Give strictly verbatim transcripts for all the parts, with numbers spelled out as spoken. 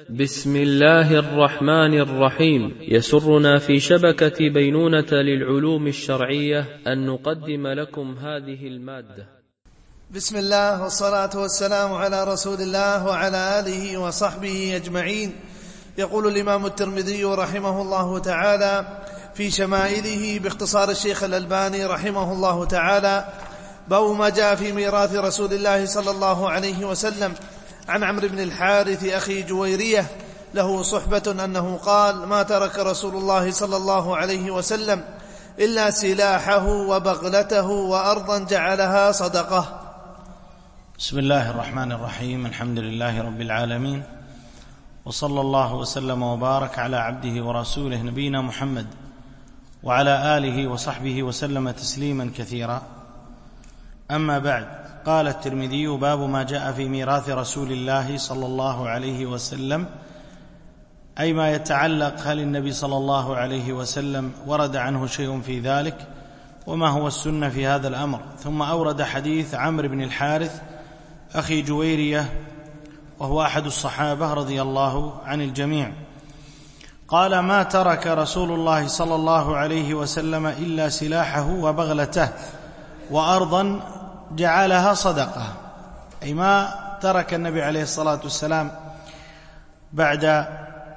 بسم الله الرحمن الرحيم. يسرنا في شبكة بينونة للعلوم الشرعية أن نقدم لكم هذه المادة. بسم الله والصلاة والسلام على رسول الله وعلى آله وصحبه أجمعين. يقول الإمام الترمذي رحمه الله تعالى في شمائله باختصار الشيخ الألباني رحمه الله تعالى: باب ما جاء في ميراث رسول الله صلى الله عليه وسلم. عن عمرو بن الحارث أخي جويرية له صحبة أنه قال: ما ترك رسول الله صلى الله عليه وسلم إلا سلاحه وبغلته وأرضا جعلها صدقة. بسم الله الرحمن الرحيم. الحمد لله رب العالمين، وصلى الله وسلم وبارك على عبده ورسوله نبينا محمد وعلى آله وصحبه وسلم تسليما كثيرا. أما بعد، قال الترمذي: باب ما جاء في ميراث رسول الله صلى الله عليه وسلم، أي ما يتعلق هل النبي صلى الله عليه وسلم ورد عنه شيء في ذلك، وما هو السنة في هذا الأمر. ثم أورد حديث عمرو بن الحارث أخي جويرية، وهو أحد الصحابة رضي الله عن الجميع، قال: ما ترك رسول الله صلى الله عليه وسلم إلا سلاحه وبغلته وأرضا جعلها صدقة، أي ما ترك النبي عليه الصلاة والسلام بعد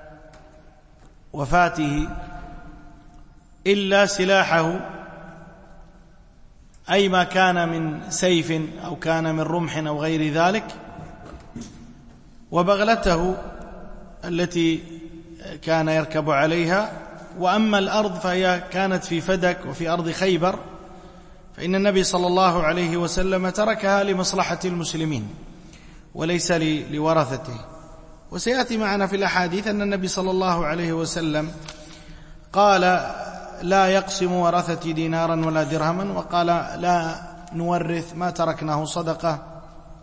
وفاته إلا سلاحه، أي ما كان من سيف أو كان من رمح أو غير ذلك، وبغلته التي كان يركب عليها. وأما الأرض فهي كانت في فدك وفي أرض خيبر، فإن النبي صلى الله عليه وسلم تركها لمصلحة المسلمين وليس لورثته. وسيأتي معنا في الأحاديث أن النبي صلى الله عليه وسلم قال: لا يقسم ورثتي دينارا ولا درهما، وقال: لا نورث ما تركناه صدقة.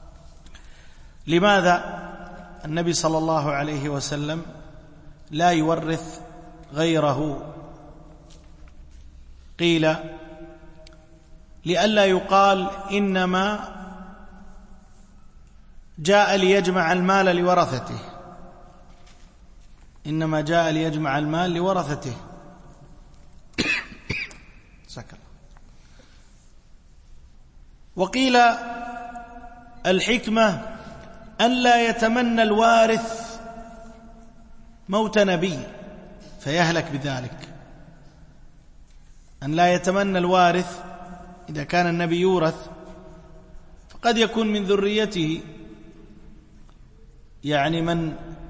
لماذا النبي صلى الله عليه وسلم لا يورث غيره؟ قيل: لئلا يقال إنما جاء ليجمع المال لورثته، إنما جاء ليجمع المال لورثته. وقيل: الحكمة أن لا يتمنى الوارث موت نبي فيهلك بذلك، أن لا يتمنى الوارث إذا كان النبي يورث، فقد يكون من ذريته يعني من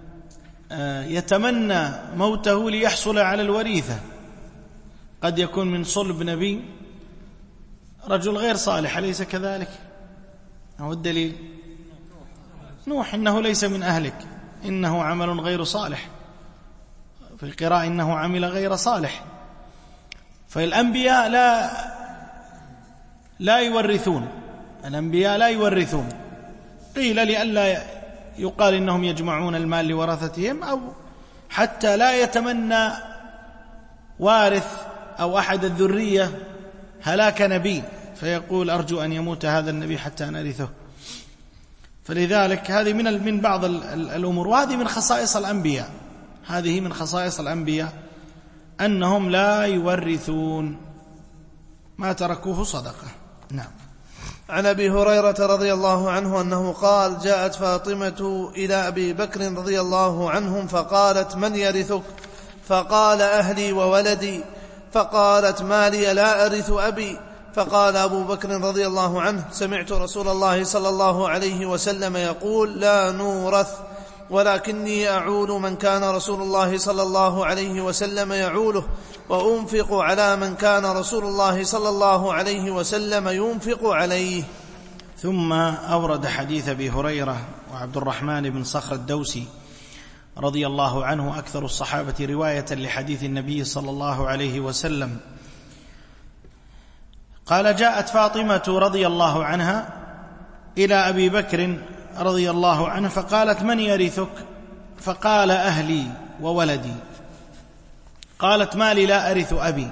يتمنى موته ليحصل على الوريثة، قد يكون من صلب نبي رجل غير صالح، أليس كذلك؟ هو الدليل نوح: إنه ليس من أهلك إنه عمل غير صالح، في القراءة إنه عمل غير صالح. فالأنبياء لا لا يورثون، الأنبياء لا يورثون. قيل لئلا يقال إنهم يجمعون المال لورثتهم، أو حتى لا يتمنى وارث أو أحد الذرية هلاك نبي فيقول: أرجو أن يموت هذا النبي حتى نرثه. فلذلك هذه من من بعض الأمور، وهذه من خصائص الأنبياء، هذه من خصائص الأنبياء أنهم لا يورثون، ما تركوه صدقة. نعم. عن أبي هريرة رضي الله عنه أنه قال: جاءت فاطمة إلى أبي بكر رضي الله عنهم فقالت: من يرثك؟ فقال: أهلي وولدي. فقالت: ما لي لا أرث أبي؟ فقال أبو بكر رضي الله عنه: سمعت رسول الله صلى الله عليه وسلم يقول: لا نورث، ولكني أعول من كان رسول الله صلى الله عليه وسلم يعوله، وأنفق على من كان رسول الله صلى الله عليه وسلم ينفق عليه. ثم أورد حديث أبي هريرة وعبد الرحمن بن صخر الدوسي رضي الله عنه، أكثر الصحابة رواية لحديث النبي صلى الله عليه وسلم، قال: جاءت فاطمة رضي الله عنها إلى أبي بكر رضي الله عنه فقالت: من يرثك؟ فقال: أهلي وولدي. قالت: ما لي لا أرث أبي.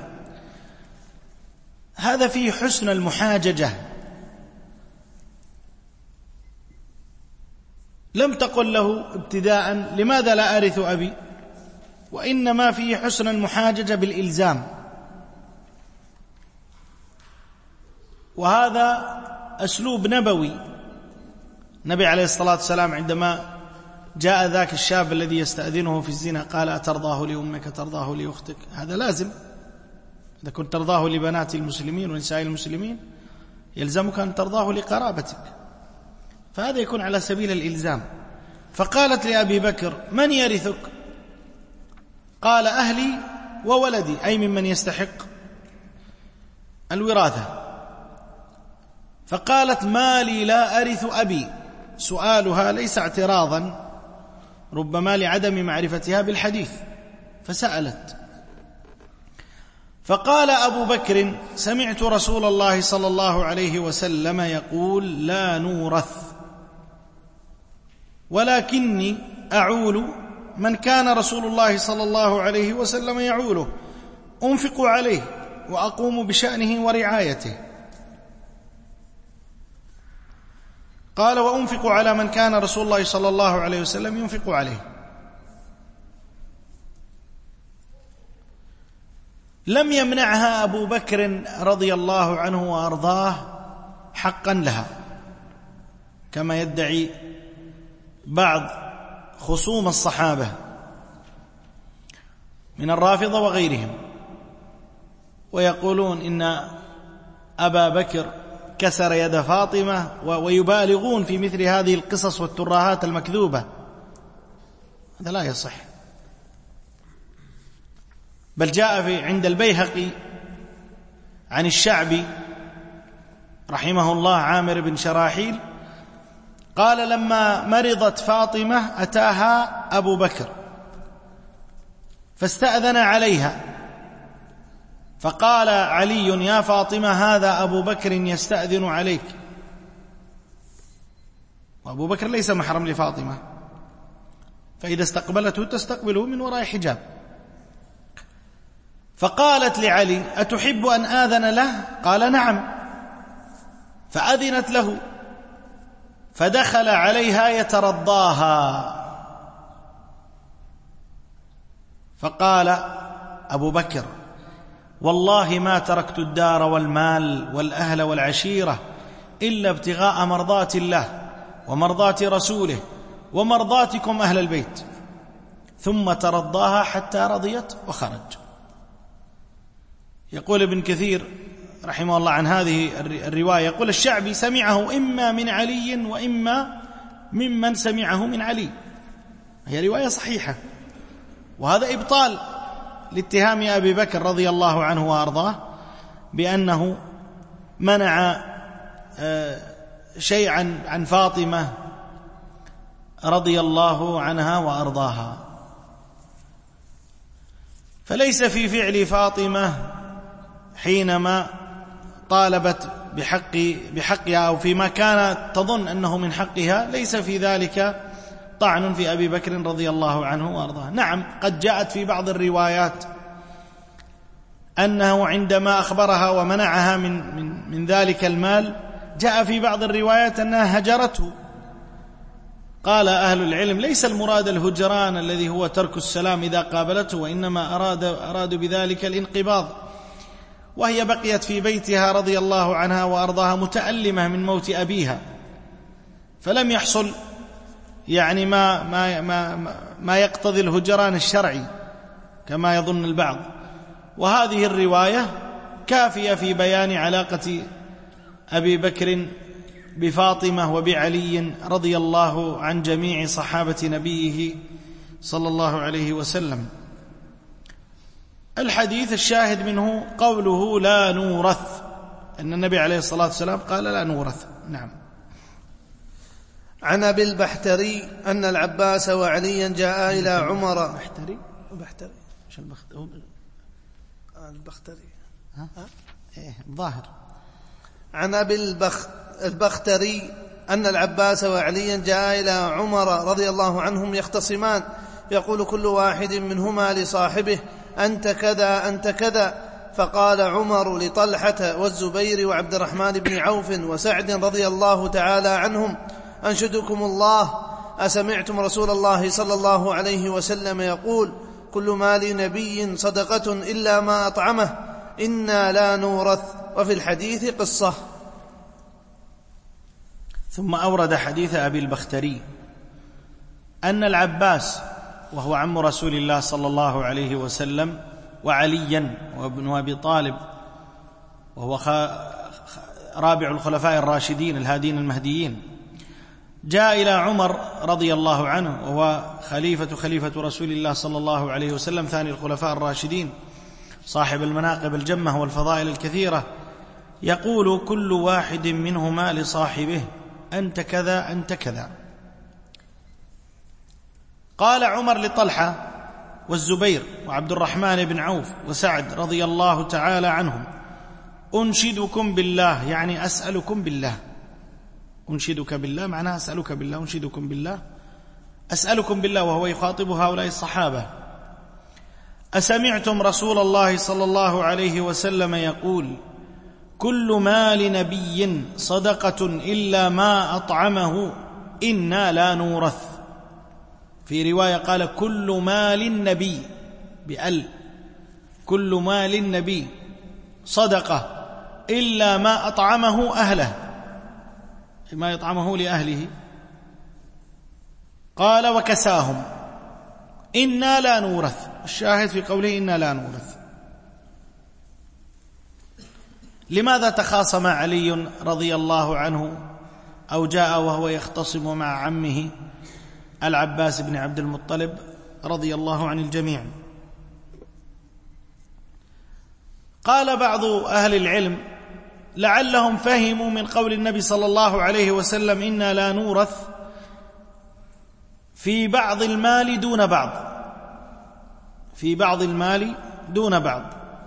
هذا فيه حسن المحاججة لم تقل له ابتداء لماذا لا أرث أبي، وإنما فيه حسن المحاججة بالإلزام. وهذا أسلوب نبوي. النبي عليه الصلاة والسلام عندما جاء ذاك الشاب الذي يستأذنه في الزنا قال أترضاه لأمك ترضاه لأختك، هذا لازم. إذا كنت ترضاه لبنات المسلمين ونساء المسلمين يلزمك أن ترضاه لقرابتك، فهذا يكون على سبيل الإلزام. فقالت لأبي بكر من يرثك؟ قال أهلي وولدي، أي ممن يستحق الوراثة. فقالت ما لي لا أرث أبي. سؤالها ليس اعتراضا، ربما لعدم معرفتها بالحديث، فسألت. فقال أبو بكر سمعت رسول الله صلى الله عليه وسلم يقول لا نورث، ولكني أعول من كان رسول الله صلى الله عليه وسلم يعوله، أنفق عليه وأقوم بشأنه ورعايته. قال وأنفق على من كان رسول الله صلى الله عليه وسلم ينفق عليه. لم يمنعها أبو بكر رضي الله عنه وأرضاه حقا لها كما يدعي بعض خصوم الصحابة من الرافضة وغيرهم، ويقولون إن أبا بكر كسر يد فاطمة، ويبالغون في مثل هذه القصص والترهات المكذوبة. هذا لا يصح. بل جاء في عند البيهقي عن الشعبي رحمه الله عامر بن شراحيل قال لما مرضت فاطمة أتاها أبو بكر فاستأذن عليها، فقال علي يا فاطمة هذا أبو بكر يستأذن عليك. وأبو بكر ليس محرم لفاطمة، فإذا استقبلته تستقبله من وراء حجاب. فقالت لعلي أتحب أن آذن له؟ قال نعم. فأذنت له، فدخل عليها يترضاها، فقال أبو بكر والله ما تركت الدار والمال والأهل والعشيرة إلا ابتغاء مرضات الله ومرضات رسوله ومرضاتكم أهل البيت. ثم ترضاها حتى رضيت وخرج. يقول ابن كثير رحمه الله عن هذه الرواية، يقول الشعبي سمعه إما من علي وإما ممن سمعه من علي. هي رواية صحيحة، وهذا إبطال لاتهام أبي بكر رضي الله عنه وأرضاه بأنه منع شيئا عن فاطمة رضي الله عنها وأرضاها. فليس في فعل فاطمة حينما طالبت بحق بحقها أو فيما كانت تظن أنه من حقها، ليس في ذلك طعن في أبي بكر رضي الله عنه وأرضاه. نعم قد جاءت في بعض الروايات أنه عندما أخبرها ومنعها من, من, من ذلك المال، جاء في بعض الروايات أنها هجرته. قال أهل العلم ليس المراد الهجران الذي هو ترك السلام إذا قابلته، وإنما أراد أرادوا بذلك الانقباض، وهي بقيت في بيتها رضي الله عنها وأرضاها متألمة من موت أبيها، فلم يحصل يعني ما, ما, ما, ما يقتضي الهجران الشرعي كما يظن البعض. وهذه الرواية كافية في بيان علاقة أبي بكر بفاطمة وبعلي رضي الله عن جميع صحابة نبيه صلى الله عليه وسلم. الحديث الشاهد منه قوله لا نورث، أن النبي عليه الصلاة والسلام قال لا نورث. نعم. عن أبي البحتري أن العباس وعليا جاء إلى عمر. البحتري البحتري مش البختري البختري ها إيه الظاهر. عن أبي البخ البختري أن العباس وعليا جاء إلى عمر رضي الله عنهم يختصمان، يقول كل واحد منهما لصاحبه أنت كذا أنت كذا، فقال عمر لطلحة والزبير وعبد الرحمن بن عوف وسعد رضي الله تعالى عنهم أنشدكم الله أسمعتم رسول الله صلى الله عليه وسلم يقول كل مال نبي صدقة إلا ما أطعمه إنا لا نورث. وفي الحديث قصة. ثم أورد حديث أبي البختري أن العباس وهو عم رسول الله صلى الله عليه وسلم وعليا وابن أبي طالب وهو رابع الخلفاء الراشدين الهادين المهديين جاء إلى عمر رضي الله عنه وهو خليفة خليفة رسول الله صلى الله عليه وسلم ثاني الخلفاء الراشدين صاحب المناقب الجمة والفضائل الكثيرة يقول كل واحد منهما لصاحبه أنت كذا أنت كذا. قال عمر لطلحة والزبير وعبد الرحمن بن عوف وسعد رضي الله تعالى عنهم أنشدكم بالله، يعني أسألكم بالله، أنشدك بالله معناها أسألك بالله، أنشدكم بالله أسألكم بالله، وهو يخاطب هؤلاء الصحابة، أسمعتم رسول الله صلى الله عليه وسلم يقول كل مال نبي صدقة إلا ما أطعمه إنا لا نورث. في رواية قال كل مال النبي بأل، كل مال النبي صدقة إلا ما أطعمه أهله، ما يطعمه لأهله. قال وكساهم إنا لا نورث. الشاهد في قوله إنا لا نورث. لماذا تخاصم علي رضي الله عنه أو جاء وهو يختصم مع عمه العباس بن عبد المطلب رضي الله عن الجميع؟ قال بعض أهل العلم لعلهم فهموا من قول النبي صلى الله عليه وسلم إنا لا نورث في بعض المال دون بعض، في بعض المال دون بعض،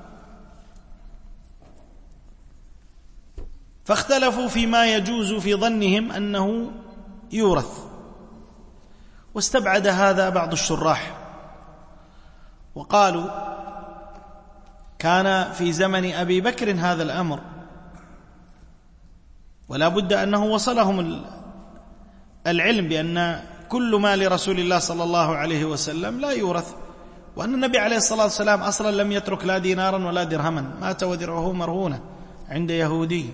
فاختلفوا فيما يجوز في ظنهم أنه يورث، واستبعد هذا بعض الشراح وقالوا كان في زمن أبي بكر هذا الأمر، ولا بد أنه وصلهم العلم بأن كل مال رسول الله صلى الله عليه وسلم لا يورث، وأن النبي عليه الصلاة والسلام أصلا لم يترك لا دينارا ولا درهما، مات ودرعه مرهونة عند يهودي.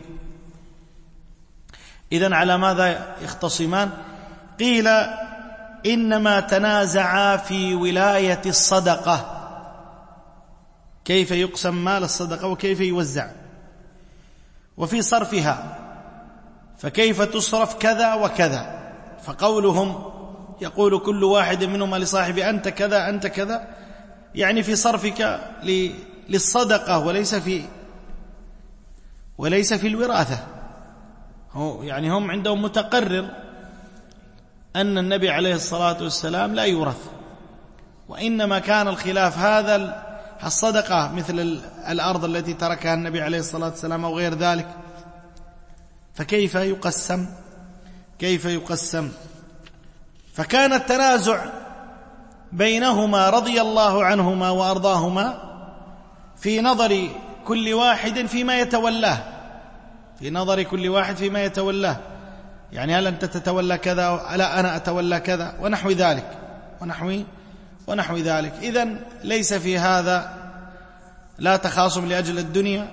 إذن على ماذا يختصمان؟ قيل إنما تنازعا في ولاية الصدقة، كيف يقسم مال الصدقة وكيف يوزع، وفي صرفها، فكيف تصرف كذا وكذا. فقولهم يقول كل واحد منهما لصاحبه أنت كذا أنت كذا، يعني في صرفك للصدقة وليس في وليس في الوراثة. يعني هم عندهم متقرر أن النبي عليه الصلاة والسلام لا يورث، وإنما كان الخلاف هذا الصدقة مثل الأرض التي تركها النبي عليه الصلاة والسلام أو غير ذلك، فكيف يقسم كيف يقسم فكان التنازع بينهما رضي الله عنهما وأرضاهما في نظر كل واحد فيما يتولاه، في نظر كل واحد فيما يتولاه، يعني هل أنت تتولى كذا، لا أنا أتولى كذا، ونحو ذلك ونحو ونحو ذلك. إذن ليس في هذا لا تخاصم لأجل الدنيا،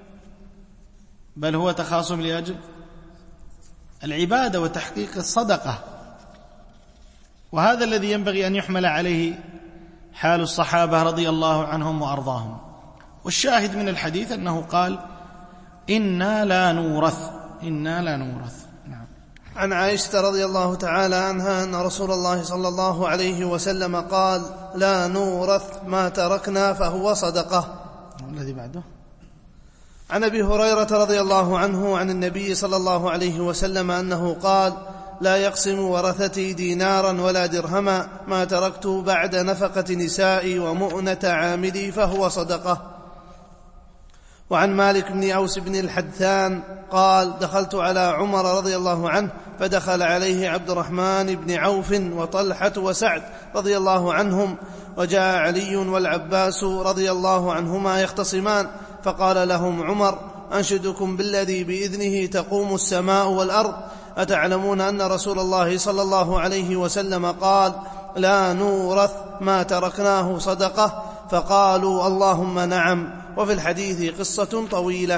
بل هو تخاصم لأجل العبادة وتحقيق الصدقة، وهذا الذي ينبغي أن يحمل عليه حال الصحابة رضي الله عنهم وأرضاهم. والشاهد من الحديث أنه قال إنا لا نورث، إنا لا نورث. نعم. عن عائشة رضي الله تعالى عنها أن رسول الله صلى الله عليه وسلم قال لا نورث ما تركنا فهو صدقة. الذي بعده عن أبي هريرة رضي الله عنه عن النبي صلى الله عليه وسلم أنه قال لا يقسم ورثتي دينارا ولا درهما ما تركت بعد نفقة نسائي ومؤنة عاملي فهو صدقة. وعن مالك بن أوس بن الحدثان قال دخلت على عمر رضي الله عنه فدخل عليه عبد الرحمن بن عوف وطلحة وسعد رضي الله عنهم، وجاء علي والعباس رضي الله عنهما يختصمان، فقال لهم عمر أنشدكم بالذي بإذنه تقوم السماء والأرض أتعلمون أن رسول الله صلى الله عليه وسلم قال لا نورث ما تركناه صدقة؟ فقالوا اللهم نعم. وفي الحديث قصة طويلة.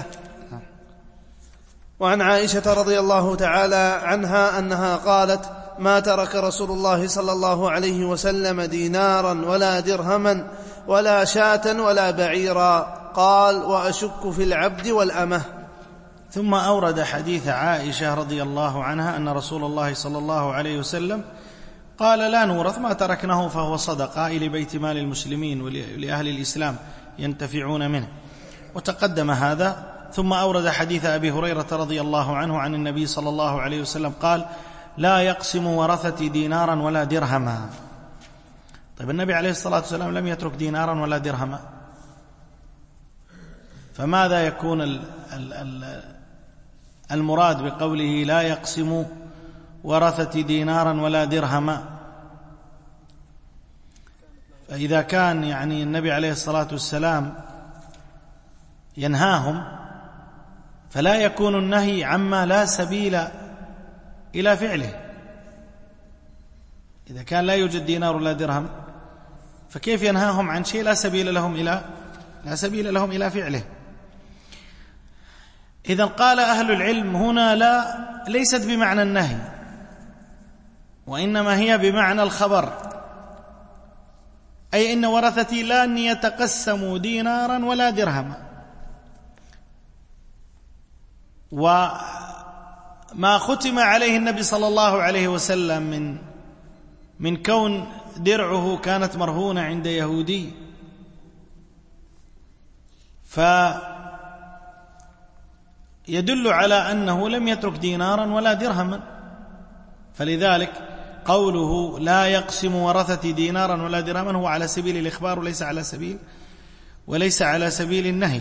وعن عائشة رضي الله تعالى عنها أنها قالت ما ترك رسول الله صلى الله عليه وسلم دينارا ولا درهما ولا شاة ولا بعيرا. قال وأشك في العبد والأمة. ثم أورد حديث عائشة رضي الله عنها أن رسول الله صلى الله عليه وسلم قال لا نورث ما تركناه فهو صدقة إلى بيت مال المسلمين ولأهل الإسلام ينتفعون منه، وتقدم هذا. ثم أورد حديث أبي هريرة رضي الله عنه عن النبي صلى الله عليه وسلم قال لا يقسم ورثتي دينارا ولا درهما. طيب النبي عليه الصلاة والسلام لم يترك دينارا ولا درهما، فماذا يكون ال ال ال المراد بقوله لا يقسم ورثتي دينارا ولا درهما؟ فإذا كان يعني النبي عليه الصلاة والسلام ينهاهم فلا يكون النهي عما لا سبيل إلى فعله. إذا كان لا يوجد دينار ولا درهم فكيف ينهاهم عن شيء لا سبيل لهم إلى لا سبيل لهم إلى فعله؟ إذا قال أهل العلم هنا لا ليست بمعنى النهي، وإنما هي بمعنى الخبر، أي إن ورثتي لن يتقسموا دينارا ولا درهما. وما ختم عليه النبي صلى الله عليه وسلم من من كون درعه كانت مرهونة عند يهودي، فيدل على أنه لم يترك دينارا ولا درهما. فلذلك قوله لا يقسم ورثتي دينارا ولا درهما هو على سبيل الإخبار وليس على سبيل وليس على سبيل النهي.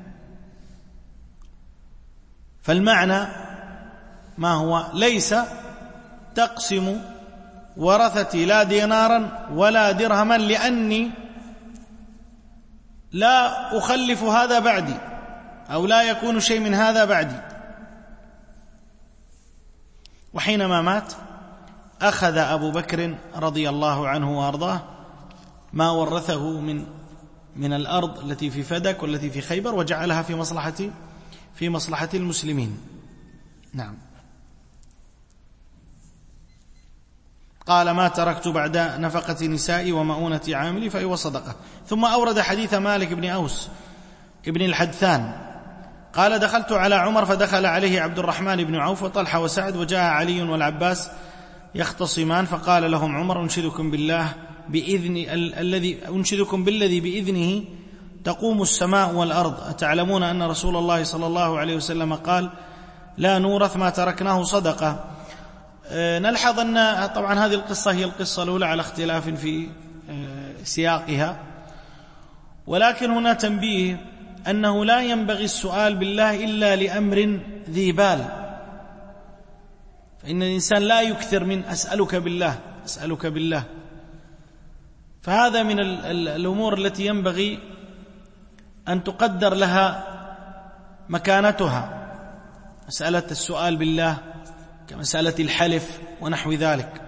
فالمعنى ما هو؟ ليس تقسم ورثتي لا دينارا ولا درهما لأني لا أخلف هذا بعدي أو لا يكون شيء من هذا بعدي. وحينما مات أخذ أبو بكر رضي الله عنه وأرضاه ما ورثه من من الأرض التي في فدك والتي في خيبر وجعلها في مصلحة في مصلحة المسلمين. نعم. قال ما تركت بعد نفقة نسائي ومؤونة عاملي فهو صدقة. ثم أورد حديث مالك بن أوس ابن الحدثان قال دخلت على عمر فدخل عليه عبد الرحمن بن عوف وطلحة وسعد وجاء علي والعباس يختصمان، فقال لهم عمر أنشدكم بالله بإذن الذي أنشدكم بالذي بإذنه تقوم السماء والأرض، أتعلمون أن رسول الله صلى الله عليه وسلم قال لا نورث ما تركناه صدقة. نلحظ أن طبعا هذه القصة هي القصة الأولى على اختلاف في سياقها، ولكن هنا تنبيه أنه لا ينبغي السؤال بالله إلا لأمر ذي بال، فإن الإنسان لا يكثر من أسألك بالله أسألك بالله. فهذا من الأمور التي ينبغي أن تقدر لها مكانتها، مسألة السؤال بالله كمسألة الحلف ونحو ذلك.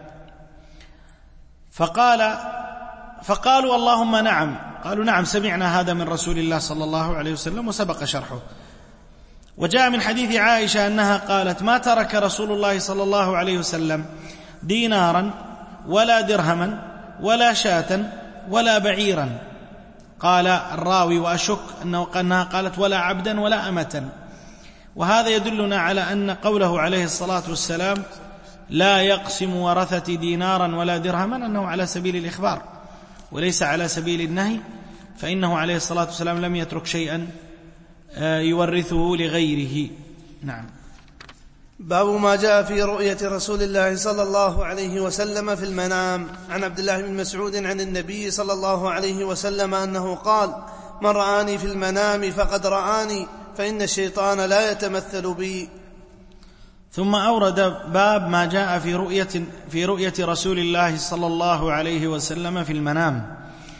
فقال فقالوا اللهم نعم، قالوا نعم سمعنا هذا من رسول الله صلى الله عليه وسلم وسبق شرحه. وجاء من حديث عائشة أنها قالت ما ترك رسول الله صلى الله عليه وسلم دينارا ولا درهما ولا شاة ولا بعيرا. قال الراوي وأشك أنها قالت ولا عبدا ولا أمة، وهذا يدلنا على أن قوله عليه الصلاة والسلام لا يقسم ورثتي دينارا ولا درهما أنه على سبيل الإخبار وليس على سبيل النهي، فإنه عليه الصلاة والسلام لم يترك شيئا يورثه لغيره. نعم. باب ما جاء في رؤية رسول الله صلى الله عليه وسلم في المنام. عن عبد الله بن مسعود عن النبي صلى الله عليه وسلم أنه قال من رآني في المنام فقد رآني، فإن الشيطان لا يتمثل بي. ثم أورد باب ما جاء في رؤية في رؤية رسول الله صلى الله عليه وسلم في المنام.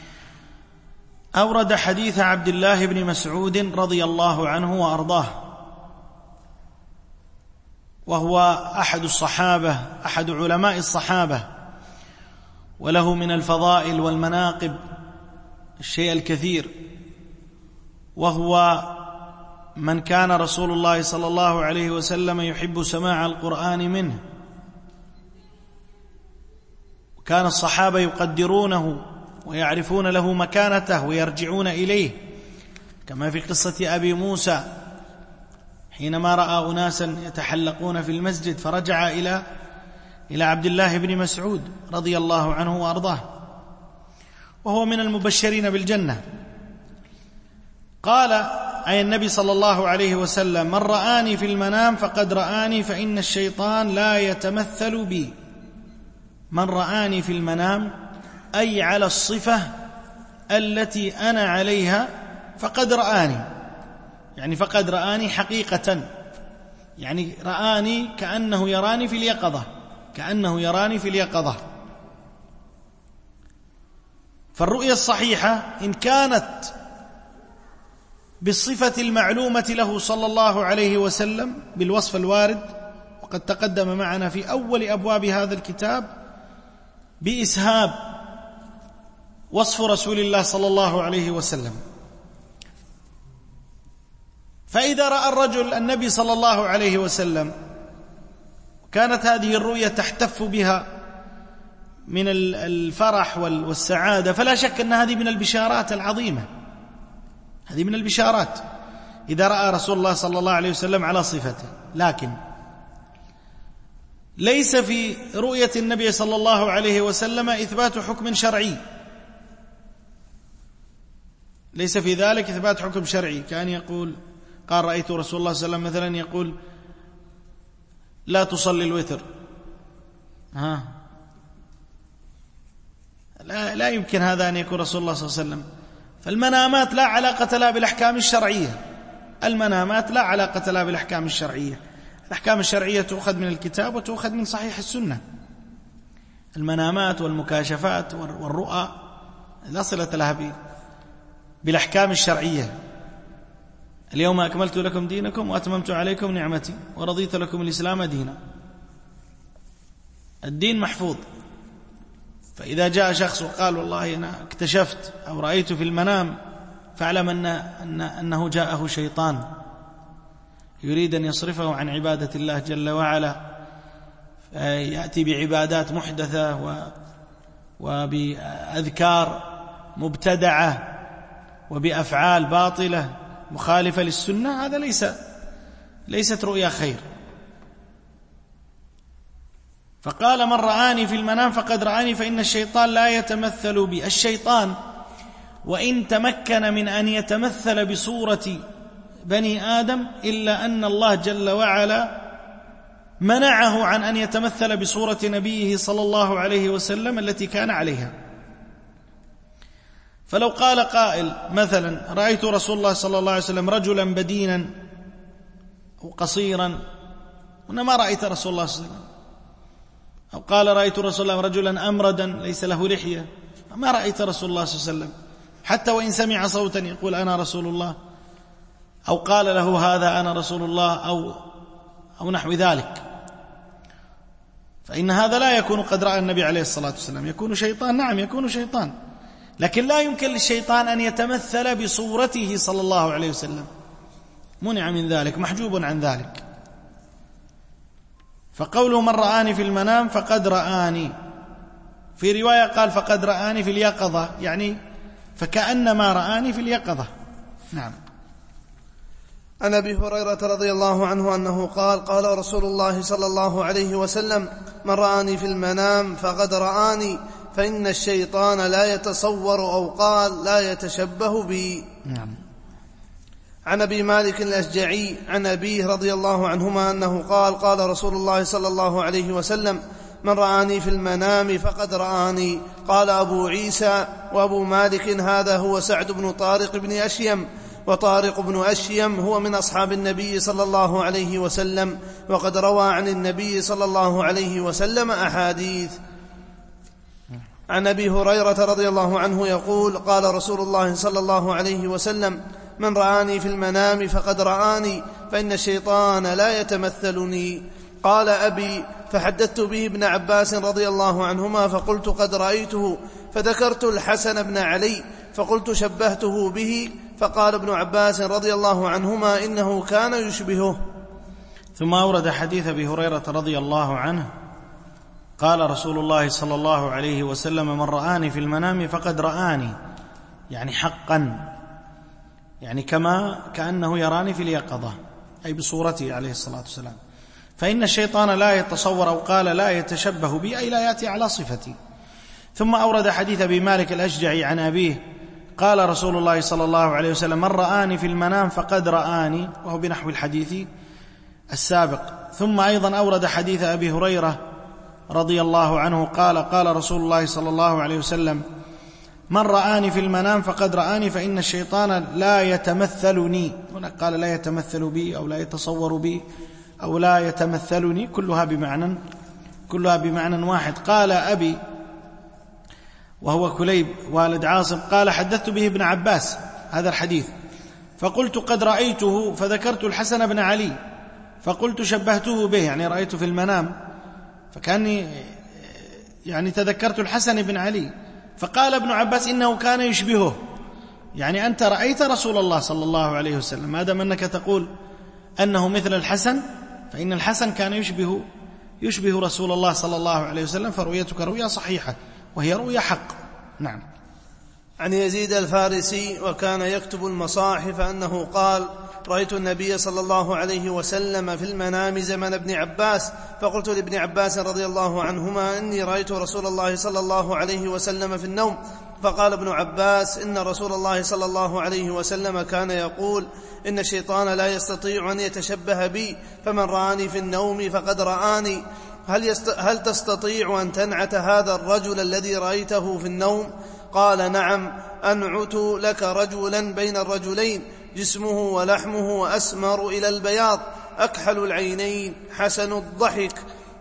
أورد حديث عبد الله بن مسعود رضي الله عنه وأرضاه، وهو أحد الصحابة، أحد علماء الصحابة، وله من الفضائل والمناقب الشيء الكثير، وهو من كان رسول الله صلى الله عليه وسلم يحب سماع القرآن منه، وكان الصحابة يقدرونه ويعرفون له مكانته ويرجعون إليه، كما في قصة أبي موسى حينما رأى أناسا يتحلقون في المسجد فرجع إلى إلى عبد الله بن مسعود رضي الله عنه وأرضاه، وهو من المبشرين بالجنة. قال أي النبي صلى الله عليه وسلم: من رآني في المنام فقد رآني فإن الشيطان لا يتمثل بي. من رآني في المنام أي على الصفة التي أنا عليها فقد رآني، يعني فقد رآني حقيقة، يعني رآني كأنه يراني في اليقظة، كأنه يراني في اليقظة. فالرؤيا الصحيحة إن كانت بالصفة المعلومة له صلى الله عليه وسلم بالوصف الوارد، وقد تقدم معنا في أول أبواب هذا الكتاب بإسهاب وصف رسول الله صلى الله عليه وسلم. فإذا رأى الرجل النبي صلى الله عليه وسلم كانت هذه الرؤيا تحتف بها من الفرح والسعادة، فلا شك أن هذه من البشارات العظيمة، هذه من البشارات إذا رأى رسول الله صلى الله عليه وسلم على صفته. لكن ليس في رؤية النبي صلى الله عليه وسلم إثبات حكم شرعي، ليس في ذلك إثبات حكم شرعي، كان يقول قال رأيت رسول الله صلى الله عليه وسلم مثلا يقول لا تصلي الوتر، ها لا, لا يمكن هذا أن يكون رسول الله صلى الله عليه وسلم. فالمنامات لا علاقة لها بالأحكام الشرعية، المنامات لا علاقة لها بالأحكام الشرعية، الأحكام الشرعية تؤخذ من الكتاب وتؤخذ من صحيح السنة. المنامات والمكاشفات والرؤى لا صلة لها بالأحكام الشرعية. اليوم أكملت لكم دينكم وأتممت عليكم نعمتي ورضيت لكم الإسلام دينا. الدين محفوظ. فإذا جاء شخص وقال والله أنا اكتشفت أو رأيت في المنام، فاعلم أن أن أنه جاءه شيطان يريد أن يصرفه عن عبادة الله جل وعلا، يأتي بعبادات محدثة وبأذكار مبتدعة وبأفعال باطلة مخالفة للسنة. هذا ليس ليست رؤيا خير. فقال من رآني في المنام فقد رآني فإن الشيطان لا يتمثل بي. الشيطان وإن تمكن من أن يتمثل بصورة بني آدم إلا أن الله جل وعلا منعه عن أن يتمثل بصورة نبيه صلى الله عليه وسلم التي كان عليها. فلو قال قائل مثلا رأيت رسول الله صلى الله عليه وسلم رجلا بدينا أو قصيرا، هنا ما رأيت رسول الله صلى الله عليه وسلم. أو قال رأيت رسول الله رجلا أمردا ليس له لحية، ما رأيت رسول الله صلى الله عليه وسلم. حتى وإن سمع صوتا يقول أنا رسول الله، أو قال له هذا أنا رسول الله، أو أو نحو ذلك، فإن هذا لا يكون قد رأى النبي عليه الصلاة والسلام. يكون شيطان، نعم يكون شيطان، لكن لا يمكن للشيطان أن يتمثل بصورته صلى الله عليه وسلم، منع من ذلك، محجوب عن ذلك. فقوله من رآني في المنام فقد رآني، في رواية قال فقد رآني في اليقظة، يعني فكأنما رآني في اليقظة. نعم. عن أبي هريرة رضي الله عنه أنه قال قال رسول الله صلى الله عليه وسلم من رآني في المنام فقد رآني فإن الشيطان لا يتصور، أو قال لا يتشبه بي. نعم. عن أبي مالك الأشجعي عن أبيه رضي الله عنهما أنه قال قال رسول الله صلى الله عليه وسلم من رآني في المنام فقد رآني. قال أبو عيسى وأبو مالك هذا هو سعد بن طارق بن أشيم، وطارق بن أشيم هو من أصحاب النبي صلى الله عليه وسلم، وقد روى عن النبي صلى الله عليه وسلم أحاديث. عن أبي هريرة رضي الله عنه يقول قال رسول الله صلى الله عليه وسلم من رآني في المنام فقد رآني فإن الشيطان لا يتمثلني. قال أبي: فحدثت به ابن عباس رضي الله عنهما فقلت قد رأيته، فذكرت الحسن بن علي فقلت شبهته به، فقال ابن عباس رضي الله عنهما: إنه كان يشبهه. ثم أورد حديث أبي هريرة رضي الله عنه قال رسول الله صلى الله عليه وسلم: من رآني في المنام فقد رآني، يعني حقا، يعني كما كأنه يراني في اليقظة، أي بصورته عليه الصلاة والسلام. فإن الشيطان لا يتصور، أو قال لا يتشبه بي، أي لا يأتي على صفتي. ثم أورد حديث أبي مالك الأشجعي عن أبيه قال رسول الله صلى الله عليه وسلم: من رآني في المنام فقد رآني، وهو بنحو الحديث السابق. ثم أيضا أورد حديث أبي هريرة رضي الله عنه قال قال رسول الله صلى الله عليه وسلم: من رآني في المنام فقد رآني، فإن الشيطان لا يتمثلني. هنا قال لا يتمثل بي، أو لا يتصور بي، أو لا يتمثلني، كلها بمعنى كلها بمعنى واحد. قال أبي، وهو كليب والد عاصم، قال حدثت به ابن عباس هذا الحديث، فقلت قد رأيته، فذكرت الحسن بن علي فقلت شبهته به، يعني رأيته في المنام، فكأني يعني تذكرت الحسن بن علي. فقال ابن عباس: إنه كان يشبهه، يعني أنت رأيت رسول الله صلى الله عليه وسلم، ما دام أنك تقول أنه مثل الحسن، فإن الحسن كان يشبه يشبه رسول الله صلى الله عليه وسلم، فرؤيتك رؤيا صحيحة، وهي رؤيا حق. نعم. عن يزيد الفارسي وكان يكتب المصاحف أنه قال: رأيت النبي صلى الله عليه وسلم في المنام زمن ابن عباس، فقلت لابن عباس رضي الله عنهما: إني رأيت رسول الله صلى الله عليه وسلم في النوم. فقال ابن عباس: إن رسول الله صلى الله عليه وسلم كان يقول: إن الشيطان لا يستطيع أن يتشبه بي، فمن رآني في النوم فقد رآني. هل, يست... هل تستطيع أن تنعت هذا الرجل الذي رأيته في النوم؟ قال: نعم، أنعت لك رجلا بين الرجلين، جسمه ولحمه وأسمر إلى البياض، أكحل العينين، حسن الضحك،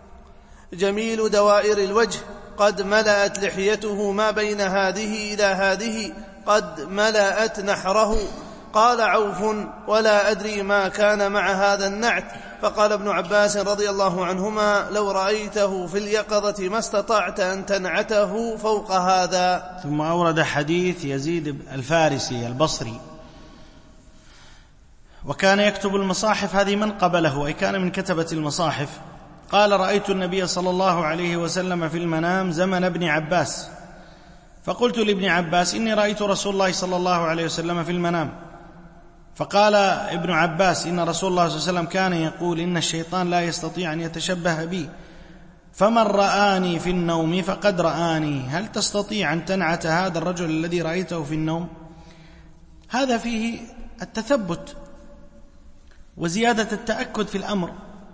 جميل دوائر الوجه، قد ملأت لحيته ما بين هذه إلى هذه، قد ملأت نحره. قال عوف: ولا أدري ما كان مع هذا النعت. فقال ابن عباس رضي الله عنهما: لو رأيته في اليقظة ما استطعت أن تنعته فوق هذا. ثم أورد حديث يزيد الفارسي البصري وكان يكتب المصاحف، هذه من قبله، أي كان من كتبة المصاحف. قال: رأيت النبي صلى الله عليه وسلم في المنام زمن ابن عباس، فقلت لابن عباس: إني رأيت رسول الله صلى الله عليه وسلم في المنام. فقال ابن عباس: إن رسول الله صلى الله عليه وسلم كان يقول: إن الشيطان لا يستطيع أن يتشبه بي، فمن رآني في النوم فقد رآني. هل تستطيع أن تنعت هذا الرجل الذي رأيته في النوم؟ هذا فيه التثبت وزيادة التأكد في الأمر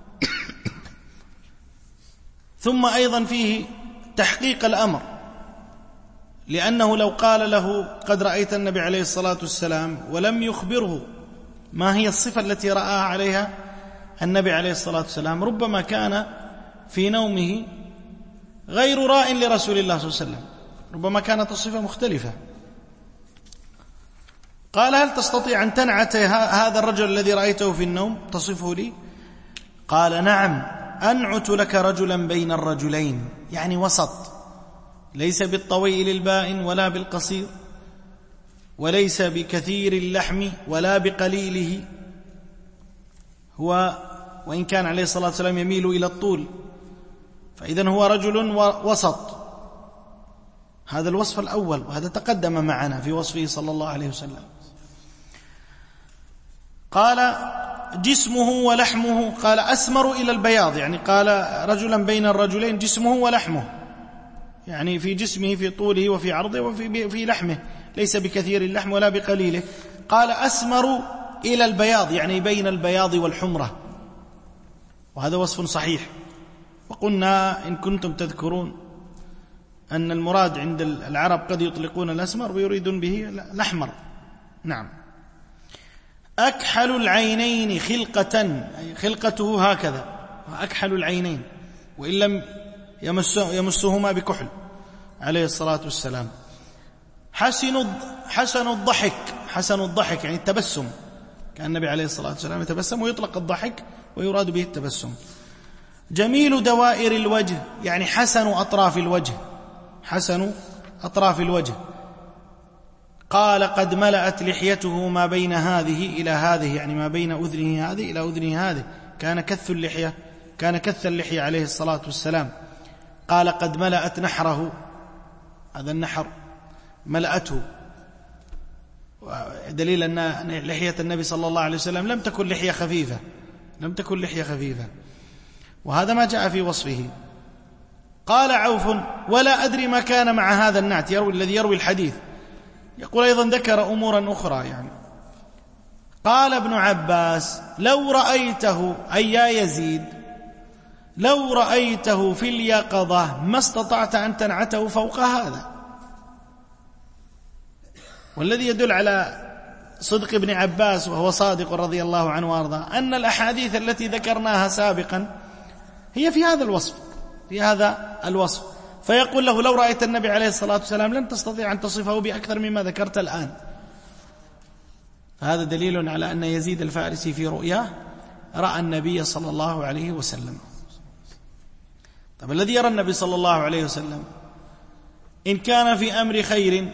ثم أيضا فيه تحقيق الأمر، لأنه لو قال له قد رأيت النبي عليه الصلاة والسلام ولم يخبره ما هي الصفة التي رآها عليها النبي عليه الصلاة والسلام، ربما كان في نومه غير راء لرسول الله صلى الله عليه وسلم، ربما كانت الصفة مختلفة. قال: هل تستطيع أن تنعت هذا الرجل الذي رأيته في النوم تصفه لي؟ قال: نعم، أنعت لك رجلا بين الرجلين، يعني وسط، ليس بالطويل البائن ولا بالقصير، وليس بكثير اللحم ولا بقليله، هو وإن كان عليه الصلاة والسلام يميل إلى الطول، فإذن هو رجل وسط. هذا الوصف الأول، وهذا تقدم معنا في وصفه صلى الله عليه وسلم. قال: جسمه ولحمه، قال أسمر إلى البياض، يعني قال رجلا بين الرجلين جسمه ولحمه، يعني في جسمه في طوله وفي عرضه وفي في لحمه، ليس بكثير اللحم ولا بقليله. قال: أسمر إلى البياض، يعني بين البياض والحمرة، وهذا وصف صحيح. وقلنا إن كنتم تذكرون أن المراد عند العرب قد يطلقون الأسمر ويريدون به الأحمر. نعم. أكحل العينين خلقة، أي خلقته هكذا، أكحل العينين، وإن لم يمسهما بكحل عليه الصلاة والسلام. حسن حسن الضحك، حسن الضحك يعني التبسم، كان النبي عليه الصلاة والسلام يتبسم، ويطلق الضحك ويراد به التبسم. جميل دوائر الوجه يعني حسن أطراف الوجه، حسن أطراف الوجه. قال قد ملأت لحيته ما بين هذه إلى هذه، يعني ما بين أذنه هذه إلى أذنه هذه، كان كث اللحية كان كث اللحية عليه الصلاة والسلام. قال قد ملأت نحره، هذا النحر ملأته، دليل أن لحية النبي صلى الله عليه وسلم لم تكن لحية خفيفة، لم تكن لحية خفيفة، وهذا ما جاء في وصفه. قال عوف ولا أدري ما كان مع هذا النعت، يروي الذي يروي الحديث يقول أيضا ذكر أمورا أخرى يعني. قال ابن عباس لو رأيته أي يا يزيد لو رأيته في اليقظة ما استطعت أن تنعته فوق هذا. والذي يدل على صدق ابن عباس وهو صادق رضي الله عنه وارضاه أن الأحاديث التي ذكرناها سابقا هي في هذا الوصف، في هذا الوصف. فيقول له لو رأيت النبي عليه الصلاة والسلام لن تستطيع أن تصفه بأكثر مما ذكرت الآن. فهذا دليل على أن يزيد الفارسي في رؤياه رأى النبي صلى الله عليه وسلم. طب الذي يرى النبي صلى الله عليه وسلم إن كان في أمر خير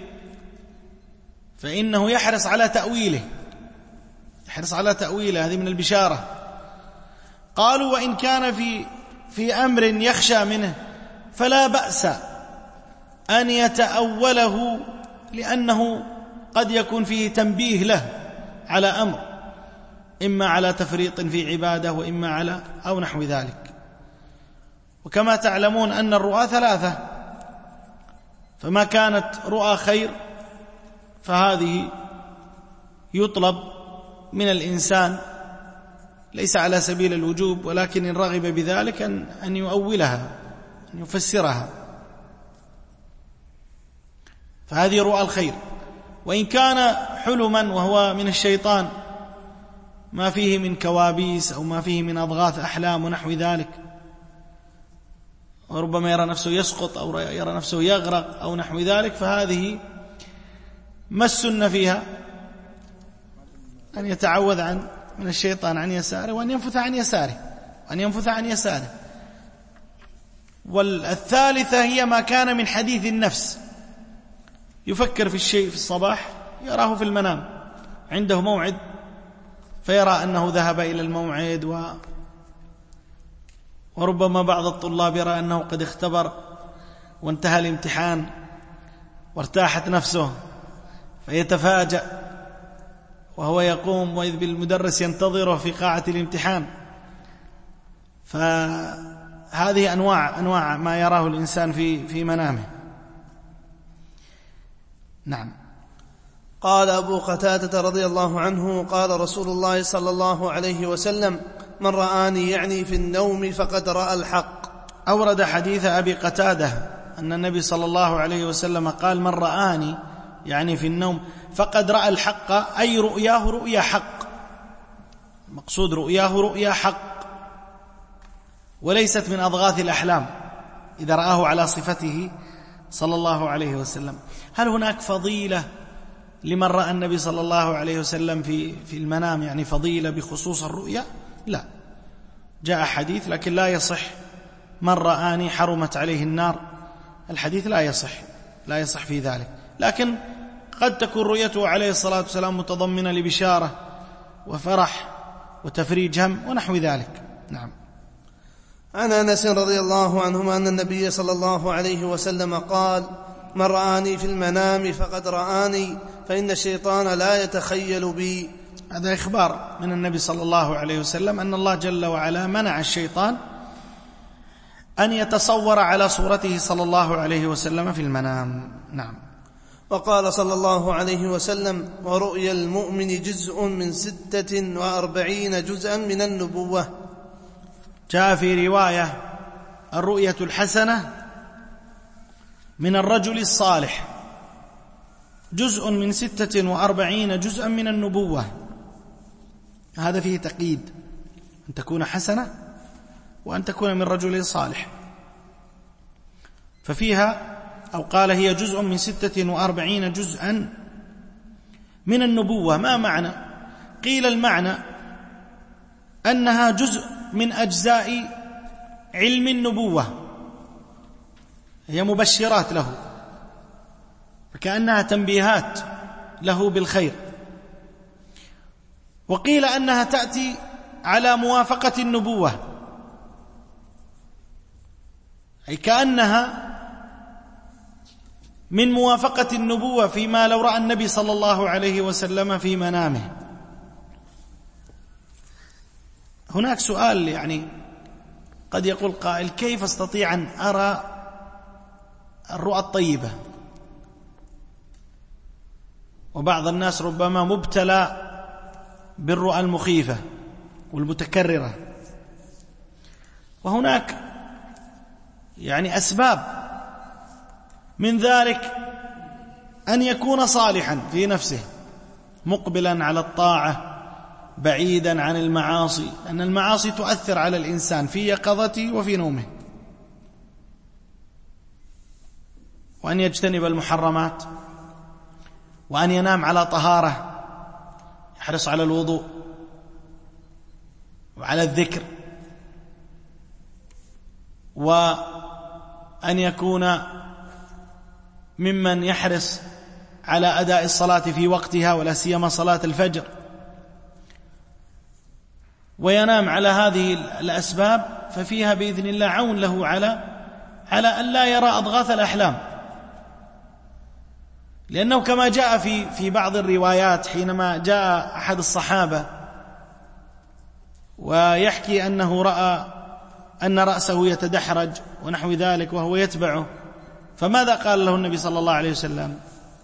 فإنه يحرص على تأويله، يحرص على تأويله، هذه من البشارة. قالوا وإن كان في في أمر يخشى منه فلا بأس أن يتأوله، لأنه قد يكون فيه تنبيه له على أمر، إما على تفريط في عبادة وإما على أو نحو ذلك. وكما تعلمون أن الرؤى ثلاثة، فما كانت رؤى خير فهذه يطلب من الإنسان ليس على سبيل الوجوب، ولكن إن رغب بذلك أن, أن يؤولها، أن يفسرها، فهذه رؤى الخير. وإن كان حلما وهو من الشيطان ما فيه من كوابيس أو ما فيه من أضغاث أحلام ونحو ذلك، وربما يرى نفسه يسقط أو يرى نفسه يغرق أو نحو ذلك، فهذه ما السنة فيها؟ أن يتعوذ عن من الشيطان عن يساره، وأن ينفث عن يساره، وأن ينفث عن يساره. والثالثة هي ما كان من حديث النفس، يفكر في الشيء في الصباح يراه في المنام، عنده موعد فيرى أنه ذهب إلى الموعد، و وربما بعض الطلاب يرى أنه قد اختبر وانتهى الامتحان وارتاحت نفسه، فيتفاجأ وهو يقوم وإذ بالمدرس ينتظره في قاعة الامتحان. فهذه أنواع أنواع ما يراه الإنسان في في منامه. نعم. قال أبو قتادة رضي الله عنه قال رسول الله صلى الله عليه وسلم من رآني يعني في النوم فقد رأى الحق. أورد حديث أبي قتادة أن النبي صلى الله عليه وسلم قال من رآني يعني في النوم فقد رأى الحق، أي رؤياه رؤيا حق، مقصود رؤياه رؤيا حق وليست من أضغاث الأحلام إذا رآه على صفته صلى الله عليه وسلم. هل هناك فضيلة لمن رأى النبي صلى الله عليه وسلم في في المنام، يعني فضيلة بخصوص الرؤيا؟ لا، جاء حديث لكن لا يصح من رآني حرمت عليه النار، الحديث لا يصح لا يصح في ذلك، لكن قد تكون رؤيته عليه الصلاة والسلام متضمنة لبشارة وفرح وتفريج هم ونحو ذلك. نعم. عن أنس رضي الله عنهما أن النبي صلى الله عليه وسلم قال من رآني في المنام فقد رآني فإن الشيطان لا يتخيل بي. هذا إخبار من النبي صلى الله عليه وسلم أن الله جل وعلا منع الشيطان أن يتصور على صورته صلى الله عليه وسلم في المنام. نعم. وقال صلى الله عليه وسلم ورؤيا المؤمن جزء من ستة وأربعين جزءا من النبوة. جاء في رواية الرؤية الحسنة من الرجل الصالح جزء من ستة وأربعين جزءا من النبوة، هذا فيه تقييد أن تكون حسنة وأن تكون من رجل صالح، ففيها أو قال هي جزء من ستة وأربعين جزءا من النبوة. ما معنى؟ قيل المعنى أنها جزء من أجزاء علم النبوة، هي مبشرات له، فكأنها تنبيهات له بالخير. وقيل أنها تأتي على موافقة النبوة، أي كأنها من موافقة النبوة فيما لو رأى النبي صلى الله عليه وسلم في منامه. هناك سؤال يعني قد يقول قائل: كيف استطيع أن أرى الرؤى الطيبة؟ وبعض الناس ربما مبتلى بالرؤى المخيفة والمتكررة، وهناك يعني أسباب، من ذلك أن يكون صالحا في نفسه مقبلا على الطاعة بعيدا عن المعاصي، أن المعاصي تؤثر على الإنسان في يقظته وفي نومه، وأن يجتنب المحرمات، وأن ينام على طهارة، يحرص على الوضوء وعلى الذكر، وأن يكون ممن يحرص على أداء الصلاة في وقتها ولا سيما صلاة الفجر، وينام على هذه الأسباب، ففيها بإذن الله عون له على على أن لا يرى أضغاث الأحلام. لأنه كما جاء في في بعض الروايات، حينما جاء أحد الصحابة ويحكي أنه رأى أن رأسه يتدحرج ونحو ذلك وهو يتبعه، فماذا قال له النبي صلى الله عليه وسلم؟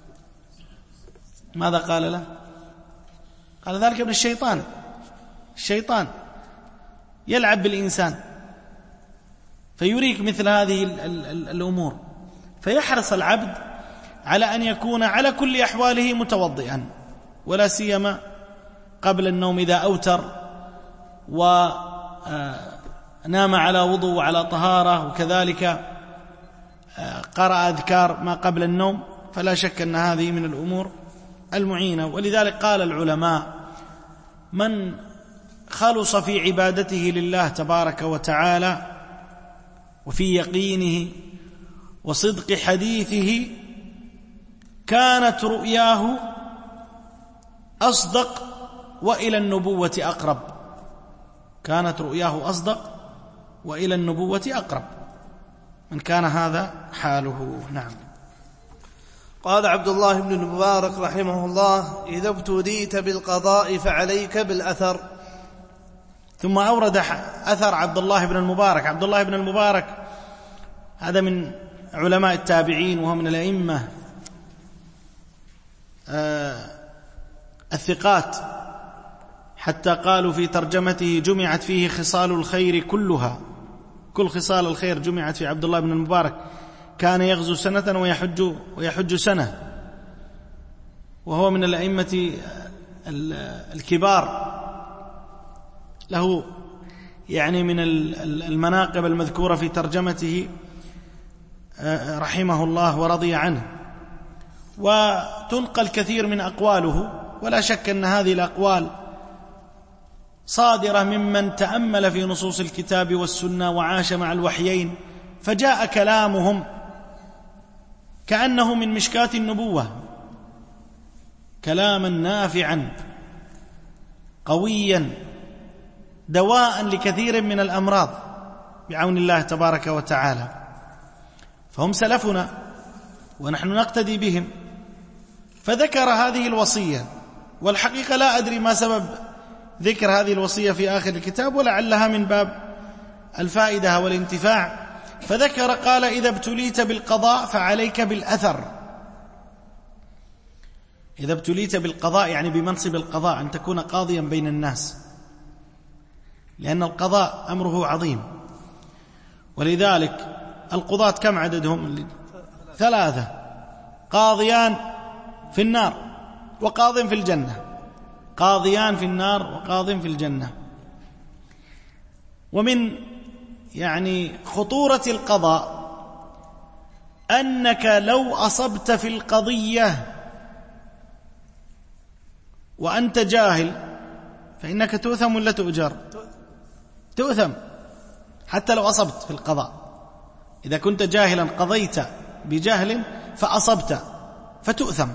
ماذا قال له؟ قال: ذلك ابن الشيطان، الشيطان يلعب بالإنسان فيريك مثل هذه الأمور. فيحرص العبد على أن يكون على كل أحواله متوضئا، ولا سيما قبل النوم إذا أوتر ونام على وضوء وعلى طهارة، وكذلك قرأ أذكار ما قبل النوم، فلا شك أن هذه من الأمور المعينة. ولذلك قال العلماء: من خلص في عبادته لله تبارك وتعالى وفي يقينه وصدق حديثه، كانت رؤياه أصدق وإلى النبوة أقرب. كانت رؤياه أصدق وإلى النبوة أقرب، من كان هذا حاله. نعم. قال عبد الله بن المبارك رحمه الله: إذا ابتليت بالقضاء فعليك بالأثر. ثم أورد أثر عبد الله بن المبارك. عبد الله بن المبارك هذا من علماء التابعين، وهو من الأئمة الثقات، حتى قالوا في ترجمته: جمعت فيه خصال الخير كلها، كل خصال الخير جمعت في عبد الله بن المبارك. كان يغزو سنة ويحج, ويحج سنة، وهو من الأئمة الكبار، له يعني من المناقب المذكورة في ترجمته رحمه الله ورضي عنه. وتنقل كثير من أقواله، ولا شك أن هذه الأقوال صادرة ممن تأمل في نصوص الكتاب والسنة وعاش مع الوحيين، فجاء كلامهم كأنه من مشكاة النبوة، كلاما نافعا قويا دواء لكثير من الأمراض بعون الله تبارك وتعالى. فهم سلفنا ونحن نقتدي بهم. فذكر هذه الوصية، والحقيقة لا أدري ما سبب ذكر هذه الوصية في آخر الكتاب، ولعلها من باب الفائدة والانتفاع. فذكر قال: إذا ابتليت بالقضاء فعليك بالأثر. إذا ابتليت بالقضاء يعني بمنصب القضاء، أن تكون قاضيا بين الناس، لأن القضاء أمره عظيم. ولذلك القضاة كم عددهم؟ ثلاثة: قاضيان في النار وقاض في الجنة. قاضيان في النار وقاض في الجنة. ومن يعني خطورة القضاء أنك لو أصبت في القضية وأنت جاهل فإنك تؤثم ولا تؤجر؟ تؤثم. حتى لو أصبت في القضاء. إذا كنت جاهلا قضيت بجهل فأصبت فتؤثم.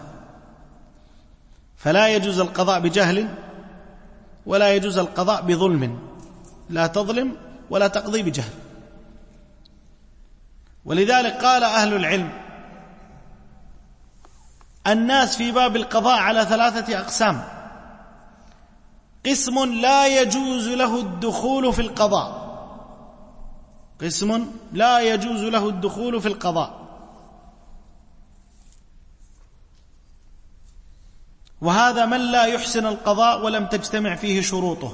فلا يجوز القضاء بجهل ولا يجوز القضاء بظلم، لا تظلم ولا تقضي بجهل. ولذلك قال أهل العلم: الناس في باب القضاء على ثلاثة أقسام: قسم لا يجوز له الدخول في القضاء، قسم لا يجوز له الدخول في القضاء، وهذا من لا يحسن القضاء ولم تجتمع فيه شروطه،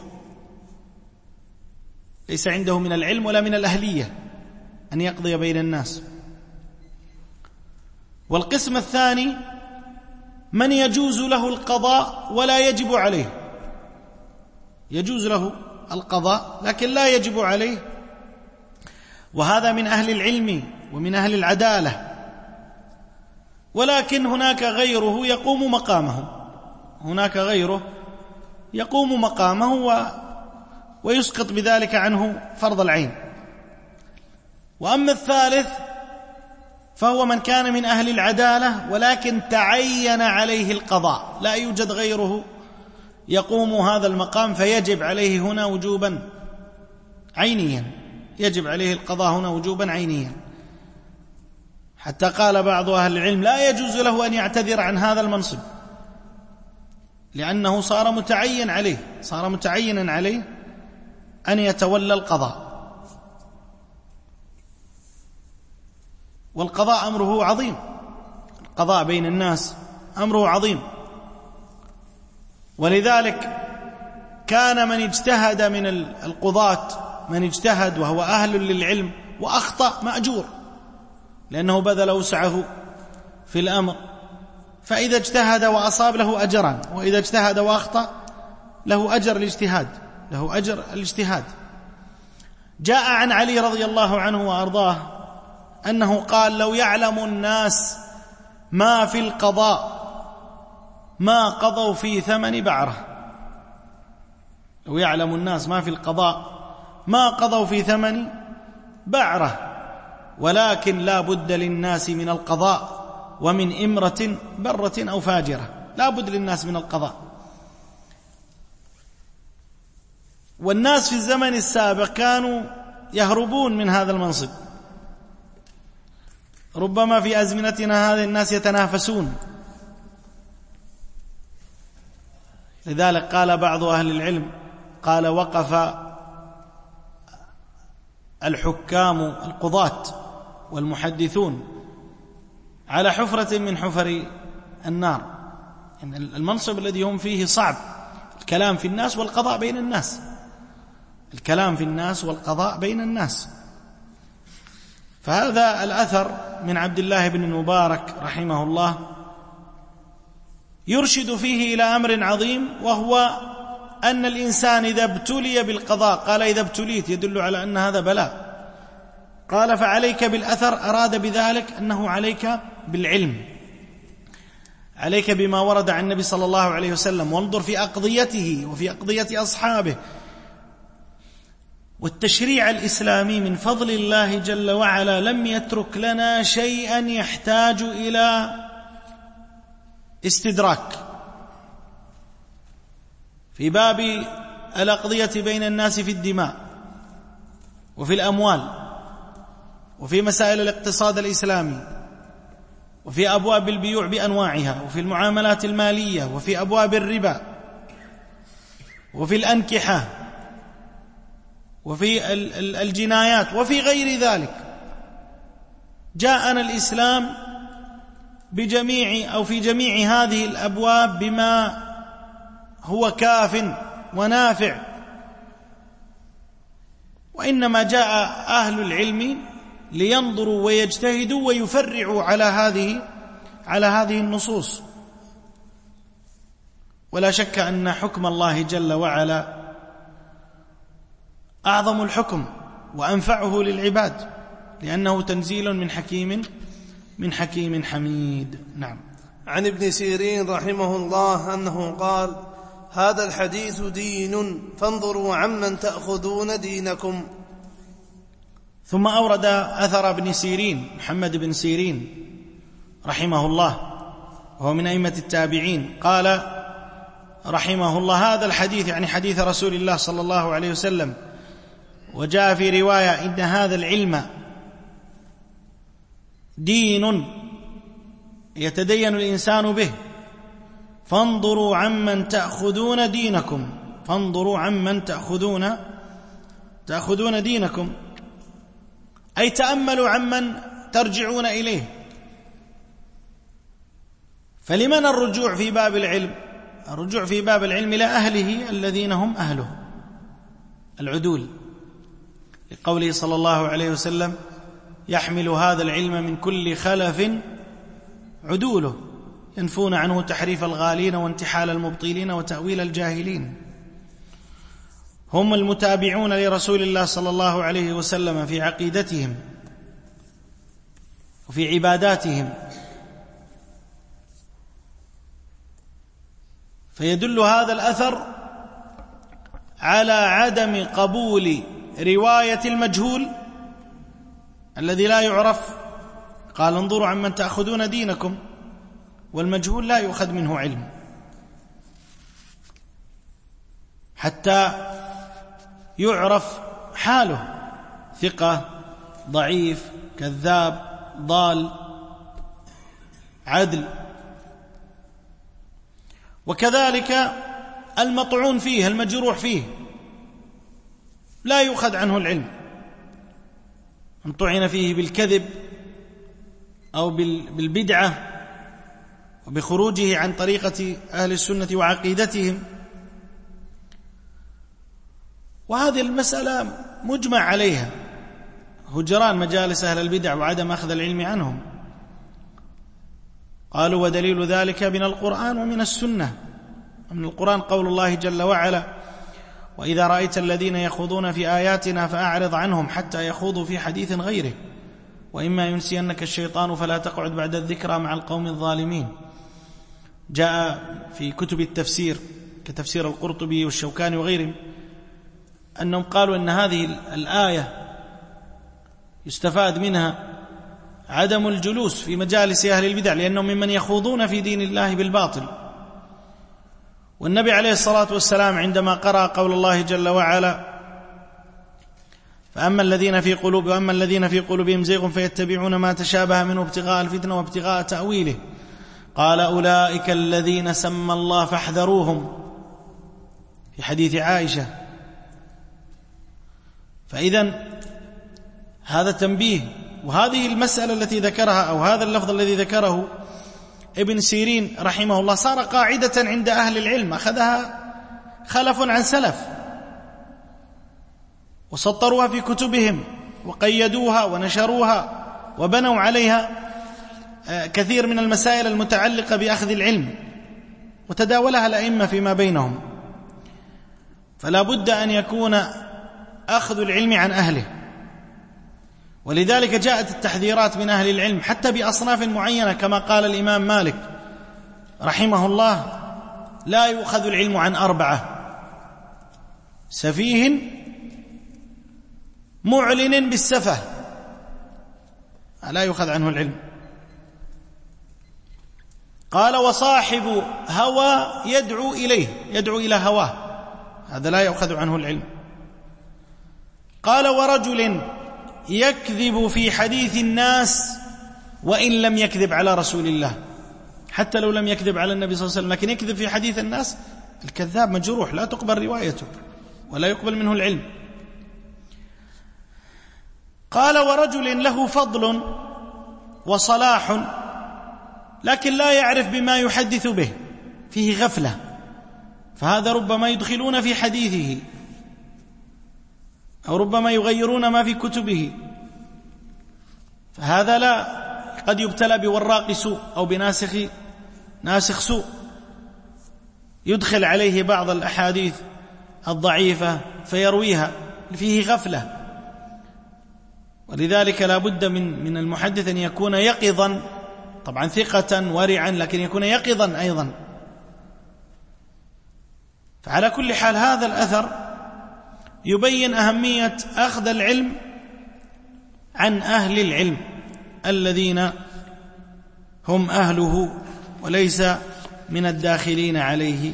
ليس عنده من العلم ولا من الأهلية أن يقضي بين الناس. والقسم الثاني من يجوز له القضاء ولا يجب عليه، يجوز له القضاء لكن لا يجب عليه، وهذا من أهل العلم ومن أهل العدالة، ولكن هناك غيره يقوم مقامه، هناك غيره يقوم مقامه و ويسقط بذلك عنه فرض العين. وأما الثالث فهو من كان من أهل العدالة ولكن تعين عليه القضاء، لا يوجد غيره يقوم هذا المقام فيجب عليه هنا وجوبا عينيا، يجب عليه القضاء هنا وجوبا عينيا، حتى قال بعض أهل العلم: لا يجوز له أن يعتذر عن هذا المنصب، لأنه صار متعين عليه، صار متعينا عليه أن يتولى القضاء. والقضاء أمره عظيم، القضاء بين الناس أمره عظيم، ولذلك كان من اجتهد من القضاة، من اجتهد وهو أهل للعلم وأخطأ مأجور، لأنه بذل وسعه في الأمر، فإذا اجتهد وأصاب له أجران، وإذا اجتهد وأخطأ له أجر الاجتهاد، له أجر الاجتهاد. جاء عن علي رضي الله عنه وأرضاه أنه قال: لو يعلم الناس ما في القضاء ما قضوا في ثمن بعرة، لو يعلم الناس ما في القضاء ما قضوا في ثمن بعرة، ولكن لا بد للناس من القضاء ومن إمرة برة أو فاجرة، لا بد للناس من القضاء. والناس في الزمن السابق كانوا يهربون من هذا المنصب، ربما في أزمنتنا هذه الناس يتنافسون. لذلك قال بعض أهل العلم، قال: وقف الحكام القضاة والمحدثون على حفرة من حفر النار، يعني المنصب الذي هم فيه صعب، الكلام في الناس والقضاء بين الناس، الكلام في الناس والقضاء بين الناس. فهذا الأثر من عبد الله بن المبارك رحمه الله يرشد فيه إلى أمر عظيم، وهو أن الإنسان إذا ابتلي بالقضاء، قال: إذا ابتليت، يدل على أن هذا بلاء، قال: فعليك بالأثر، أراد بذلك أنه عليك بالعلم، عليك بما ورد عن النبي صلى الله عليه وسلم، وانظر في أقضيته وفي أقضية أصحابه. والتشريع الإسلامي من فضل الله جل وعلا لم يترك لنا شيئا يحتاج إلى استدراك. في باب الأقضية بين الناس في الدماء وفي الأموال وفي مسائل الاقتصاد الإسلامي وفي أبواب البيوع بأنواعها وفي المعاملات المالية وفي أبواب الربا وفي الأنكحة وفي الجنايات وفي غير ذلك، جاءنا الإسلام بجميع أو في جميع هذه الأبواب بما هو كاف ونافع. وإنما جاء أهل العلم لينظروا ويجتهدوا ويفرعوا على هذه على هذه النصوص. ولا شك أن حكم الله جل وعلا أعظم الحكم وأنفعه للعباد، لأنه تنزيل من حكيم من حكيم حميد. نعم. عن ابن سيرين رحمه الله أنه قال: هذا الحديث دين، فانظروا عمن تأخذون دينكم. ثم أورد أثر ابن سيرين، محمد بن سيرين رحمه الله، وهو من أئمة التابعين، قال رحمه الله: هذا الحديث يعني حديث رسول الله صلى الله عليه وسلم، وجاء في رواية: إن هذا العلم دين يتدين الإنسان به، فانظروا عمن تأخذون دينكم، فانظروا عمن تأخذون تأخذون دينكم، أي تأملوا عمن ترجعون إليه. فلمن الرجوع في باب العلم؟ الرجوع في باب العلم إلى أهله الذين هم أهله العدول، لقوله صلى الله عليه وسلم: يحمل هذا العلم من كل خلف عدوله، ينفون عنه تحريف الغالين وانتحال المبطلين وتأويل الجاهلين. هم المتابعون لرسول الله صلى الله عليه وسلم في عقيدتهم وفي عباداتهم. فيدل هذا الأثر على عدم قبول رواية المجهول الذي لا يعرف. قال: انظروا عمن تأخذون دينكم، والمجهول لا يؤخذ منه علم حتى يعرف حاله، ثقة، ضعيف، كذاب، ضال، عدل. وكذلك المطعون فيه، المجروح فيه، لا يؤخذ عنه العلم. من طعن فيه بالكذب أو بالبدعة وبخروجه عن طريقة أهل السنة وعقيدتهم. وهذه المسألة مجمع عليها، هجران مجالس أهل البدع وعدم أخذ العلم عنهم. قالوا: ودليل ذلك من القرآن ومن السنة. من القرآن قول الله جل وعلا: وإذا رأيت الذين يخوضون في آياتنا فأعرض عنهم حتى يخوضوا في حديث غيره، وإما ينسينك الشيطان فلا تقعد بعد الذكرى مع القوم الظالمين. جاء في كتب التفسير كتفسير القرطبي والشوكاني وغيرهم أنهم قالوا أن هذه الآية يستفاد منها عدم الجلوس في مجالس أهل البدع، لأنهم ممن يخوضون في دين الله بالباطل. والنبي عليه الصلاة والسلام عندما قرأ قول الله جل وعلا: فأما الذين في قلوب وأما الذين في قلوبهم زيغ فيتبعون ما تشابه منه ابتغاء الفتنة وابتغاء تأويله، قال: أولئك الذين سمى الله فاحذروهم، في حديث عائشة. فإذن هذا تنبيه. وهذه المسألة التي ذكرها أو هذا اللفظ الذي ذكره ابن سيرين رحمه الله صار قاعدة عند أهل العلم، أخذها خلف عن سلف وسطروها في كتبهم وقيدوها ونشروها وبنوا عليها كثير من المسائل المتعلقة بأخذ العلم، وتداولها الأئمة فيما بينهم. فلا بد أن يكون أخذ العلم عن أهله، ولذلك جاءت التحذيرات من أهل العلم حتى بأصناف معينة، كما قال الإمام مالك رحمه الله: لا يؤخذ العلم عن أربعة: سفيه معلن بالسفه، لا يؤخذ عنه العلم. قال: وصاحب هوى يدعو إليه، يدعو إلى هواه، هذا لا يؤخذ عنه العلم. قال: ورجل يكذب في حديث الناس وإن لم يكذب على رسول الله، حتى لو لم يكذب على النبي صلى الله عليه وسلم لكن يكذب في حديث الناس، الكذاب مجروح لا تقبل روايته ولا يقبل منه العلم. قال: ورجل له فضل وصلاح لكن لا يعرف بما يحدث به، فيه غفلة، فهذا ربما يدخلون في حديثه أو ربما يغيرون ما في كتبه، فهذا لا قد يبتلى بوراق سوء أو بناسخ ناسخ سوء، يدخل عليه بعض الأحاديث الضعيفة فيرويها، فيه غفلة. ولذلك لا بد من من المحدث أن يكون يقظا، طبعا ثقة ورعا، لكن يكون يقظا أيضا. فعلى كل حال هذا الأثر يبين أهمية أخذ العلم عن أهل العلم الذين هم أهله وليس من الداخلين عليه.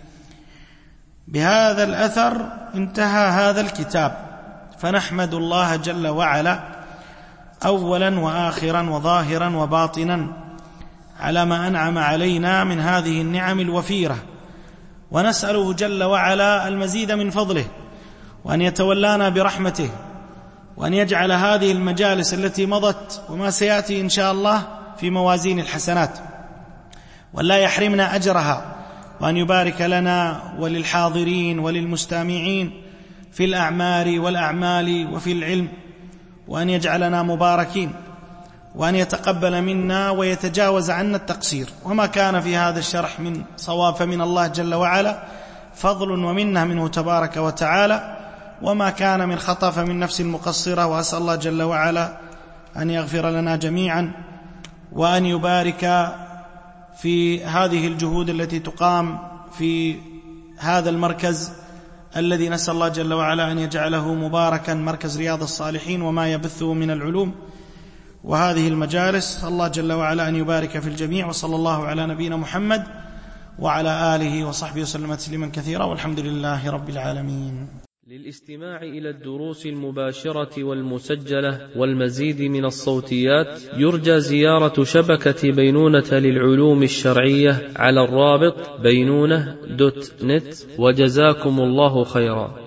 بهذا الأثر انتهى هذا الكتاب، فنحمد الله جل وعلا أولا وآخرا وظاهرا وباطنا على ما أنعم علينا من هذه النعم الوفيرة، ونسأله جل وعلا المزيد من فضله، وأن يتولانا برحمته، وأن يجعل هذه المجالس التي مضت وما سيأتي إن شاء الله في موازين الحسنات، ولا يحرمنا أجرها، وأن يبارك لنا وللحاضرين وللمستمعين في الأعمار والأعمال وفي العلم، وأن يجعلنا مباركين، وأن يتقبل منا ويتجاوز عنا التقصير. وما كان في هذا الشرح من صواب فمن الله جل وعلا فضل ومنه منه تبارك وتعالى، وما كان من خطأ فمن نفس المقصرة. وأسأل الله جل وعلا أن يغفر لنا جميعا، وأن يبارك في هذه الجهود التي تقام في هذا المركز الذي نسأل الله جل وعلا أن يجعله مباركا، مركز رياض الصالحين، وما يبثه من العلوم وهذه المجالس. الله جل وعلا أن يبارك في الجميع، وصلى الله على نبينا محمد وعلى آله وصحبه وسلم تسليما كثيرا، والحمد لله رب العالمين. للاستماع إلى الدروس المباشرة والمسجلة والمزيد من الصوتيات يرجى زيارة شبكة بينونة للعلوم الشرعية على الرابط بينونة دوت نت، وجزاكم الله خيرا.